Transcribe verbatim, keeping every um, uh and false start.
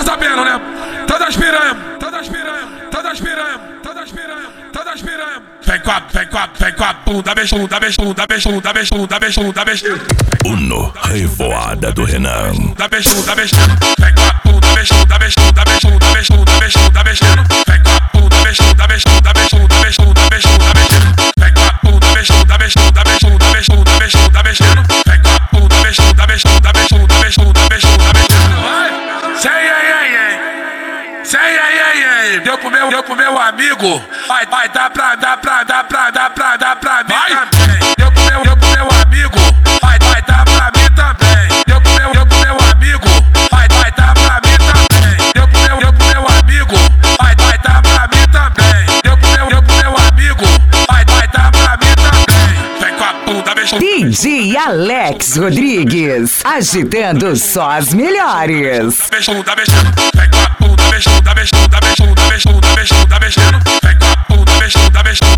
sabendo, né? Todas piranha, todas piranha, todas piranha, todas piranha, todas piranha. Vem com a, vem com a, vem com a bunda, bunda, bunda, bunda, bunda, bunda, bunda. Uno, revoada do Renan. Da bunda, bunda, vem com a bunda, bunda, bunda, bunda, bunda, bunda, bunda. Vem com a bunda, bunda, bunda, bunda, bunda, bunda, bunda. Vem com a bunda, bunda, bunda, bunda, bunda, bunda, bunda. Vem com a bunda, bunda, bunda, bunda, bunda, bunda. Sei, ei, ei, ei. Sei, ei, ei, ei. Deu pro meu, deu pro meu amigo. Vai, vai dar pra, dar pra, dar pra, dar pra, dar pra mim também. Deu pro meu, deu pro meu amigo. Vai, vai dar pra mim também. Deu pro meu, deu pro meu amigo. Vai, vai dar pra mim também. Deu pro meu, deu pro meu amigo. Vai, vai dar pra mim também. Deu pro meu, deu pro meu amigo. Vai, vai dar pra mim também. Vem com a bunda, beijo. D J Alex Rodrigues, agitando só as melhores. Beijo, beijo. Vem com a bunda, beijo, beijo, beijo, beijo, beijo, beijo. Vem com a bunda, beijo, beijo, beijo.